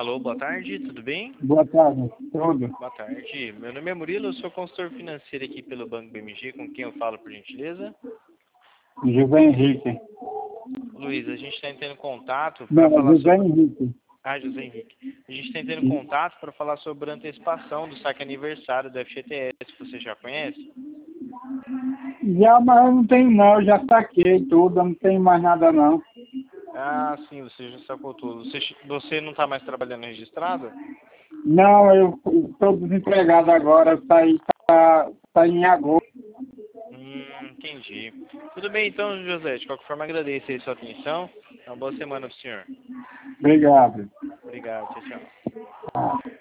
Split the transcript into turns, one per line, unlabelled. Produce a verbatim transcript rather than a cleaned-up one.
Alô, boa tarde, tudo bem?
Boa tarde, tudo.
Boa tarde. Meu nome é Murilo, eu sou consultor financeiro aqui pelo Banco B M G, com quem eu falo, por gentileza?
José Henrique.
Luiz, a gente está entrando em contato para
Não,
falar
José
sobre...
Henrique.
Ah, José Henrique. A gente está entrando em contato para falar sobre a antecipação do saque aniversário do F G T S, você já conhece?
Já, mas eu não tenho não, eu já saquei tudo, eu não tenho mais nada não.
Ah, sim, você já sacou tudo. Você, você não está mais trabalhando registrado?
Não, eu estou desempregado agora, eu saí, tá, tá em agosto.
Hum, entendi. Tudo bem então, José. De qualquer forma, agradeço aí sua atenção. Uma boa semana para o senhor.
Obrigado.
Obrigado, tchau, tchau.